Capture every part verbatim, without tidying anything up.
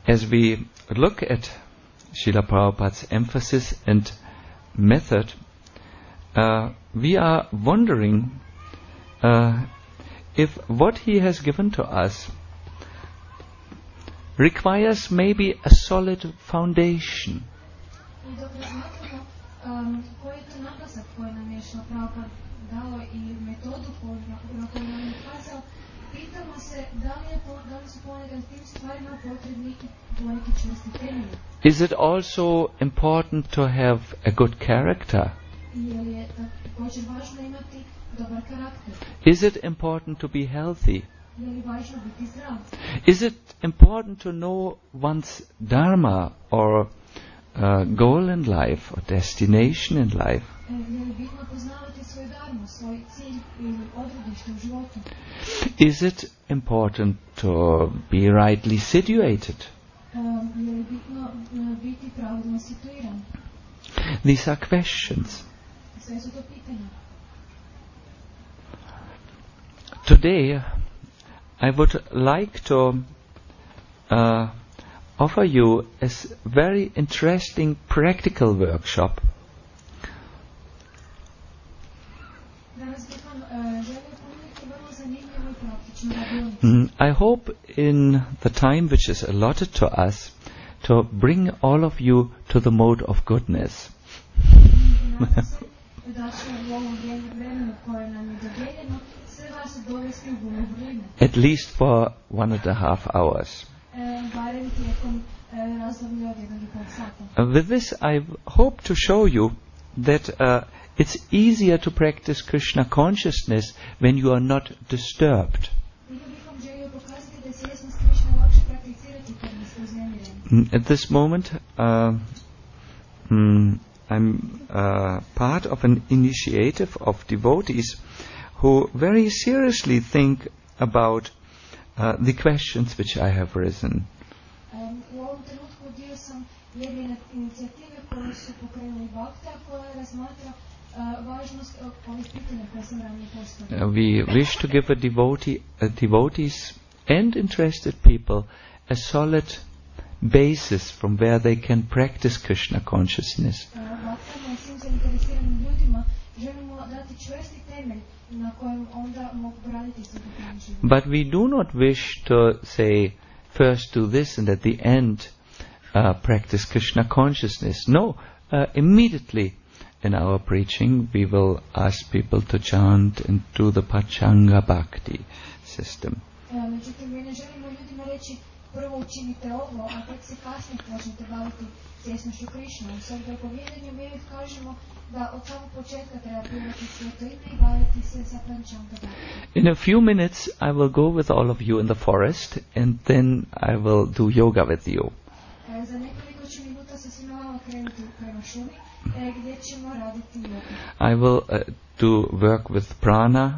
as we look at Srila Prabhupada's emphasis and method, uh, we are wondering uh, if what he has given to us requires maybe a solid foundation. Is it also important to have a good character? Is it important to be healthy? Is it important to know one's dharma or uh, goal in life or destination in life? Is it important to be rightly situated? These are questions. Today, I would like to uh, offer you a very interesting practical workshop. Mm, I hope in the time which is allotted to us to bring all of you to the mode of goodness. At least for one and a half hours. Uh, with this, I hope to show you that uh, it's easier to practice Krishna consciousness when you are not disturbed. At this moment, uh, mm, I'm uh, part of an initiative of devotees who very seriously think about uh, the questions which I have risen. Uh, we wish to give a devotee, uh, devotees and interested people a solid basis from where they can practice Krishna consciousness. But we do not wish to say, first do this and at the end uh, practice Krishna consciousness. No, uh, immediately in our preaching we will ask people to chant and do the Pachanga Bhakti system. Prvo učinite ovo, a tek se kasnije počnete baviti svjesnošću Krišnom. U svetopovjedanju mi uvijek kažemo da od samog početka treba pjevati sveto ime i baviti se sa Pančanga Bhakti. In a few minutes I will go with all of you in the forest and then I will do yoga with you. Za nekoliko ću minuta sa svima vama krenuti prema šumi gdje ćemo raditi yoga. I will uh, do work with prana.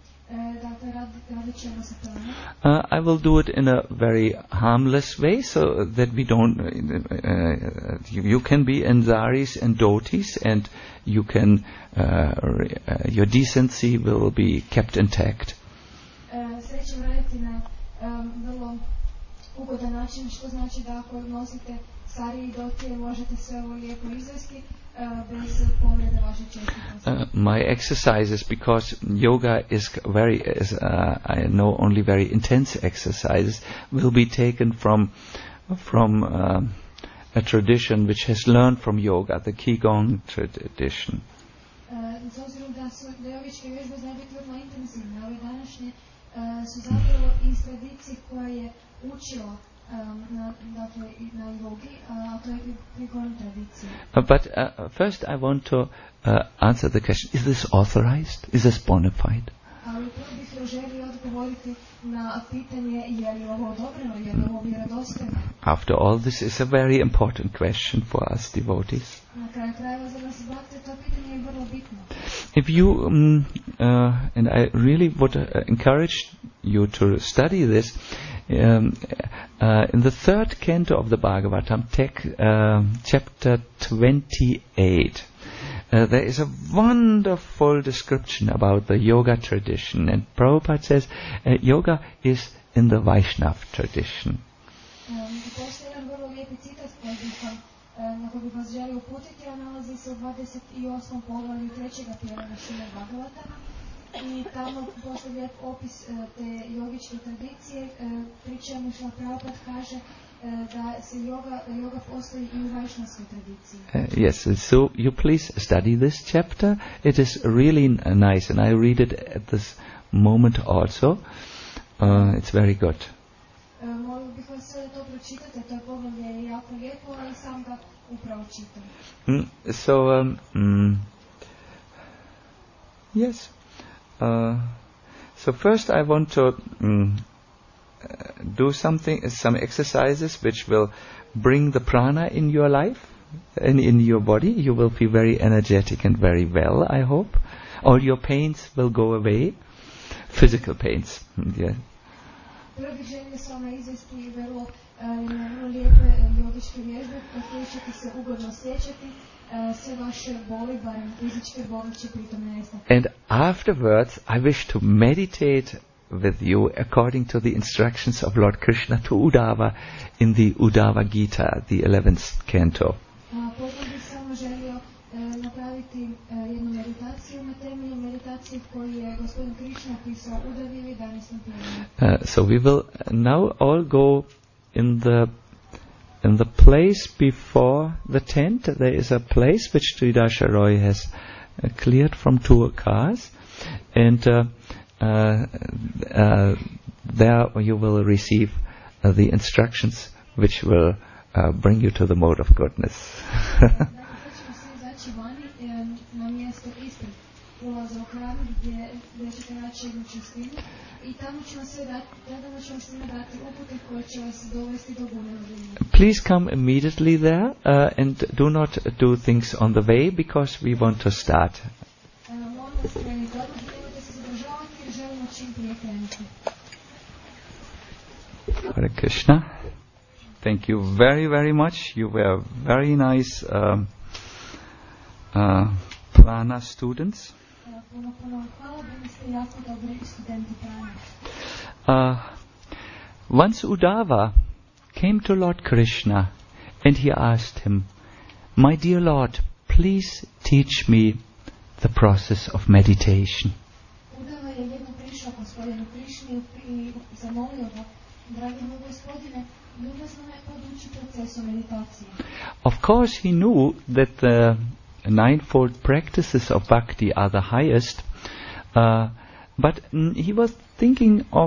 Uh, I will do it in a very harmless way so that we don't, uh, uh, you, you can be Ansaris and Dhotis and you can, uh, uh, your decency will be kept intact. Uh, my exercises, because yoga is very, is, uh, I know only very intense exercises, will be taken from from uh, a tradition which has learned from yoga, the Qigong tradition. Uh, but uh, first I want to uh, answer the question, is this authorized? Is this bona fide? After all, this is a very important question for us devotees. If you, um, uh, and I really would uh, encourage you to study this, Um, uh, in the third canto of the Bhagavatam, tech, uh, chapter twenty-eight, uh, there is a wonderful description about the yoga tradition, and Prabhupada says uh, yoga is in the Vaishnava tradition. Um, postoji jedan vrlo lijepi citat koji bih vam, um, na koji bih vas želio uputiti, a nalazi se u dvadeset osmom poglavlju trećega pjevanja Šrimad Bhagavatama. I tamo postoji lijep opis uh, te jogičke tradicije, uh, pri čemu Šrila Prabhupada kaže uh, da se yoga, yoga postoji i u vajšnavskoj tradiciji. Uh, yes, so you please study this chapter. It is really n- nice, and I read it at this moment also. Uh, it's very good. Uh, molio bih vas sve da to pročitate, to je poglavlje je jako lijepo, ali sam ga upravo čitam. Mm, so, um, mm, yes. Uh, so first I want to mm, do something, some exercises which will bring the prana in your life and in your body. You will feel very energetic and very well, I hope. All your pains will go away. Physical pains. Yeah. Prvo bih želio s vama izvesti vrlo, uh, vrlo lijepe uh, jogičke vježbe koje ćete se ugodno osjećati. Uh, sve vaše boli, barem fizičke boli, će pritom nestati. And afterwards I wish to meditate with you according to the instructions of Lord Krishna to Uddhava in the Uddhava Gita, the eleventh canto. Uh, potom bih samo želio uh, napraviti uh, jednu meditaciju na temelju meditacije koju je gospodin Krishna opisao u Uddavi u jedanaestom pjevanju. Uh, so we will now all go in the in the place before the tent. There is a place which Tridasha Roy has uh, cleared from two cars, and uh, uh, uh, there you will receive uh, the instructions which will uh, bring you to the mode of goodness. Na mjesto ispred ulaza u hram gdje, gdje ćete naći jednu čistinu i tamo ću vam sve dati, tamo ću vam svima dati upute koje će vas dovesti do gunovodljenja. Please come immediately there uh, and do not do things on the way because we want to start. Uh, molim vas, krenite odmah, nemojte se zadržavati jer želimo čim prije krenuti. Hare Krishna. Thank you very, very much. You were very nice um, uh, Prana students. Uh, once Uddhava came to Lord Krishna and he asked him, "My dear Lord, please teach me the process of meditation." Uddhava je jednom prišao gospodinu Krišni i zamolio ga, dragi moj gospodine, ljubazno me poduči procesu meditacije. Of course he knew that the ninefold practices of bhakti are the highest, uh, but mm, he was thinking of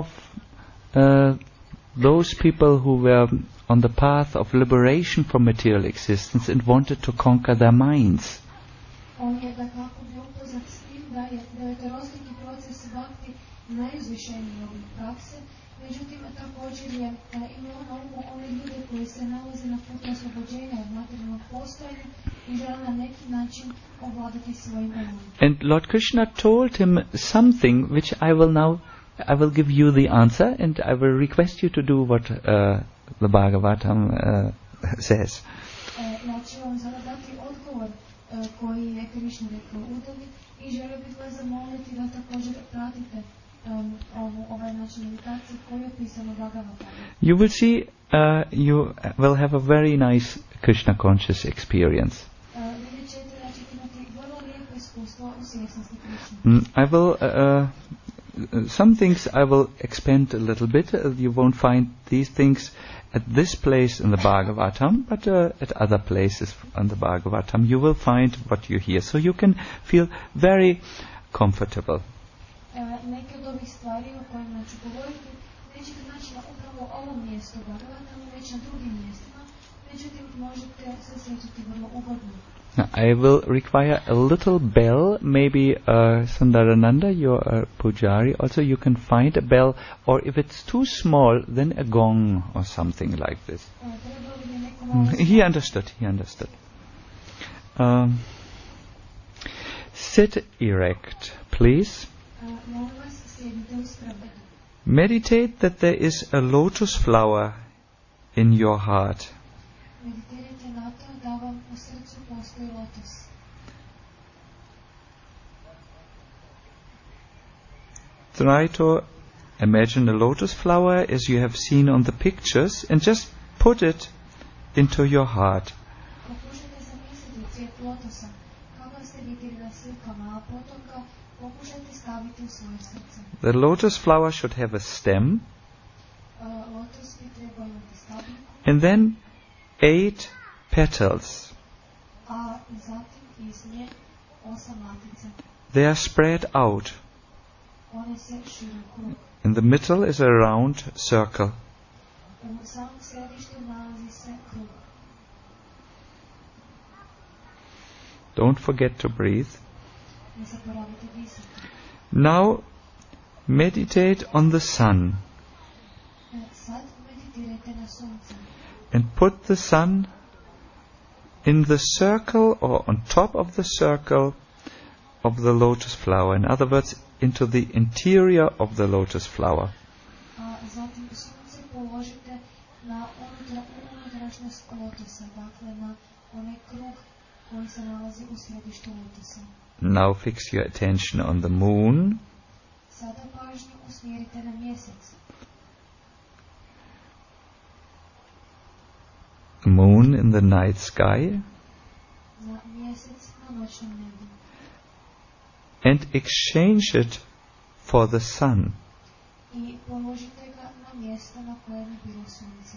uh, those people who were on the path of liberation from material existence and wanted to conquer their minds. On je da kako bi upoznat s tim da je devetorostruki proces bhakti najuzvišeniji oblik prakse, međutim također je imao na umu one ljude koji se nalaze na putu oslobođenja od materijalnog postojanja i žele na neki način ovladati svojim umom. And Lord Krishna told him something which I will now, I will give you the answer and I will request you to do what uh, the Bhagavatam uh, says. Ja ću vam sada dati odgovor koji je Krishna rekao Uddavi i želio bih vas zamoliti da također pratite um, ovu, ovaj način meditacije koji je opisano Bhagavatam. You will see, uh, you will have a very nice Krishna conscious experience. Vidjet ćete da ćete imati vrlo lijepo iskustvo u svjesnosti Krishna. Mm, I will, uh, uh, some things I will expand a little bit. Uh, you won't find these things at this place in the Bhagavatam, but uh, at other places on the Bhagavatam you will find what you hear. So you can feel very comfortable. Neke od ovih stvari o kojima ću govoriti nećete naći na upravo ovom mjestu Bhagavatamu, već na drugim mjestima, međutim možete se osjećati vrlo ugodno. I will require a little bell, maybe uh, Sundarananda, your uh, pujari, also you can find a bell, or if it's too small, then a gong or something like this. Mm, he understood, he understood. Um, sit erect, please. Meditate that there is a lotus flower in your heart. Try to imagine a lotus flower as you have seen on the pictures and just put it into your heart. Pokušajte zamisliti cvijet lotosa, kako ste vidjeli na slikama, a potom ga pokušajte staviti u svoje srce. The lotus flower should have a stem, Uh, lotos bi trebao imati stabiljku, and then eight petals. a zatim iz nje osam latica. They are spread out. One se šire u krug. In the middle is a round circle. U samom središtu nalazi se krug. Don't forget to breathe. Ne zaboravite disati. Now meditate on the sun E, sad meditirajte na sunce. and put the sun in the circle or on top of the circle of the lotus flower. In other words, into the interior of the lotus flower. A zatim sunce položite na unutra, unutrašnjost lotosa, dakle na onaj krug koji se nalazi u središtu lotosa. Now fix your attention on the moon. Sada pažnju usmjerite na mjesec. Moon in the night sky. Na mjesec na noćnom nebu. And exchange it for the sun. I položite ga na mjesto na kojem je bilo sunce.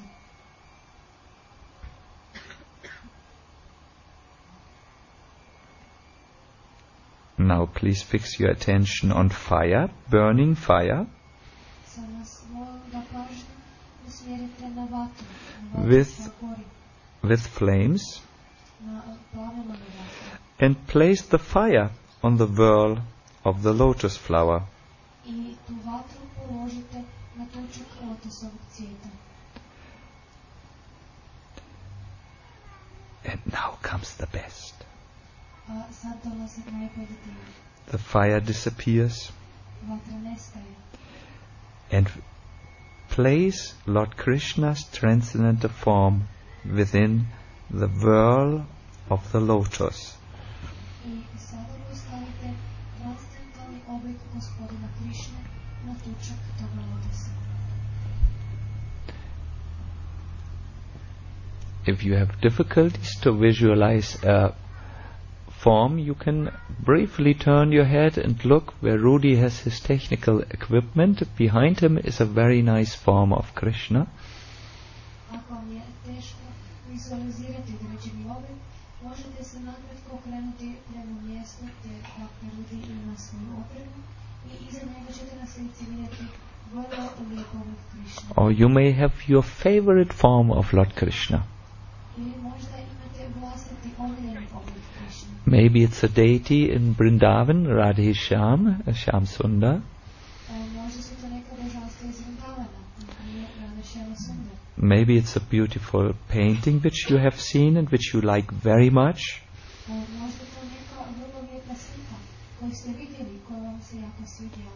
Now please fix your attention on fire, burning fire, Sada vas molim da pažnju usmjerite na vatru, na vatru With- koja gori, with flames, na plamenovi vatru. and place the fire on the whirl of the lotus flower. I tu vatru položite na točak lotosovog cvijeta. And now comes the best. A sad dolazi najbolji dio. The fire disappears, Vatra nestaje. and place Lord Krishna's transcendental form within the whirl of the lotus. I sada postavite transcendentalni oblik gospodina Krišne na točak toga lotosa. If you have difficulties to visualize a form, you can briefly turn your head and look where Rudy has his technical equipment. Behind him is a very nice form of Krishna. Ako vam je teško vizualizirati određeni oblik, možete se nakratko okrenuti prema mjestu gdje dakle Rudi ima svoju opremu i iza njega ćete na slici vidjeti vrlo lijep oblik Krišne. Or you may have your favorite form of Lord Krishna. Ili možda imate vlastiti omiljeni oblik Krišne. Maybe it's a deity in Vrindavan, Radhe Shyam, Shyam Sundar. E, možda su to neka božanstva iz Vrindavana, na primjer Radha Shyama Sundar. Maybe it's a beautiful painting which you have seen and which you like very much. E, možda to neka vrlo lijepa slika koju ste vidjeli, koja vam se jako svidjela.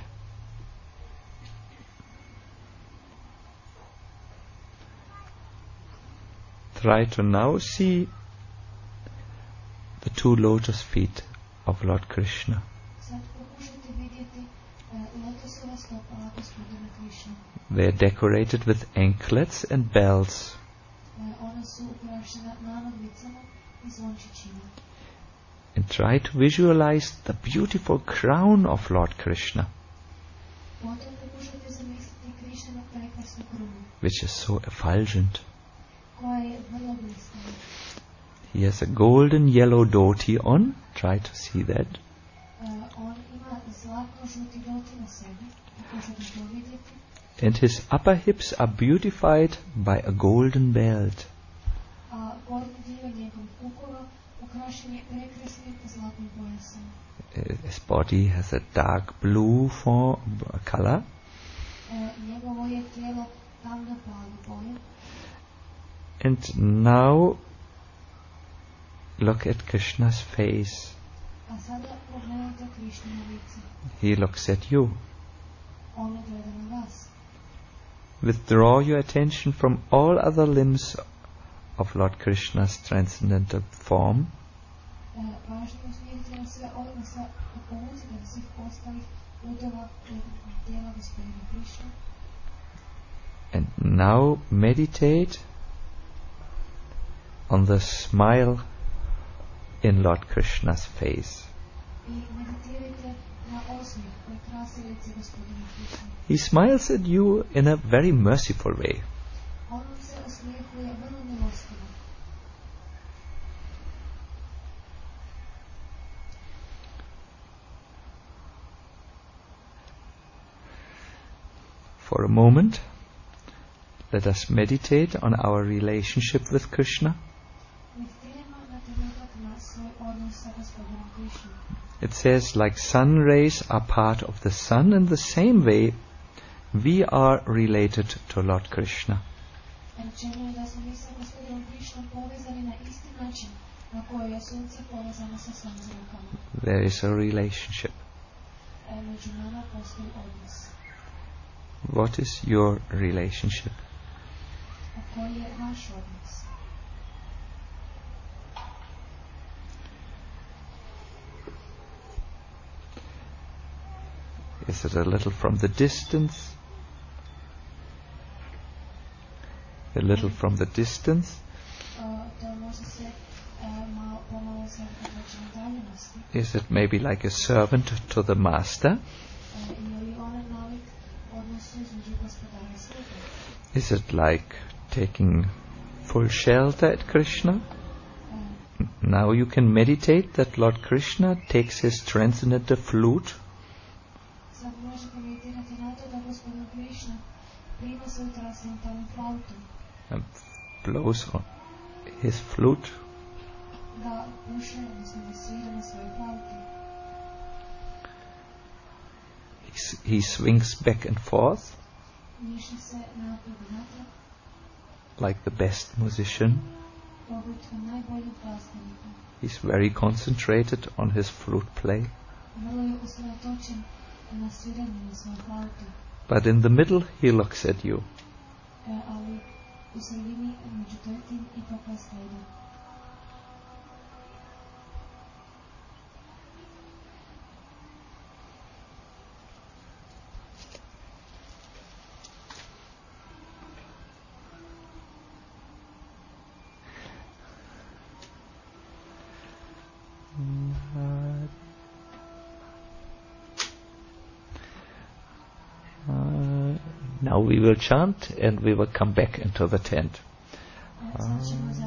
Try to now see the two lotus feet of Lord Krishna. Sad pokušajte vidjeti e, lotosova stopala gospodina Krišne. They are decorated with anklets and bells. E, ona su ukrašena nanoglicama i zvončićima. And try to visualize the beautiful crown of Lord Krishna, Potom pokušajte zamisliti Krišninu prekrasnu krunu, which is so effulgent. koja je vrlo blistava. He has a golden yellow dhoti on. Try to see that. E, on ima zlatno-žuti doti na sebi, pokušajte to vidjeti. And his upper hips are beautified by a golden belt. A gornji dio njegovih kukova ukrašen je prekrasnim zlatnim pojasom. Uh, His body has a dark blue form, color. E, njegovo je tijelo tamno plavo boje. And now look at Krishna's face. A sada pogledajte Krišnino lice. He looks at you. Ono gleda na vas. Withdraw your attention from all other limbs of Lord Krishna's transcendental form. E, pažnju usmjerite na sve ovo, na sve povucite na svih ostalih udova tijela gospodina Krišne. And now meditate on the smile in Lord Krishna's face. He smiles at you in a very merciful way. For a moment, let us meditate on our relationship with Krishna. It says, like sun rays are part of the sun, in the same way we are related to Lord Krishna. There is a relationship. What is your relationship? Is it a little from the distance? A little from the distance? Is it maybe like a servant to the master? Is it like taking full shelter at Krishna? Now you can meditate that Lord Krishna takes his transcendental flute and blows on his flute. He, he swings back and forth like the best musician. He's very concentrated on his flute play. But in the middle he looks at you. Now we will chant and we will come back into the tent.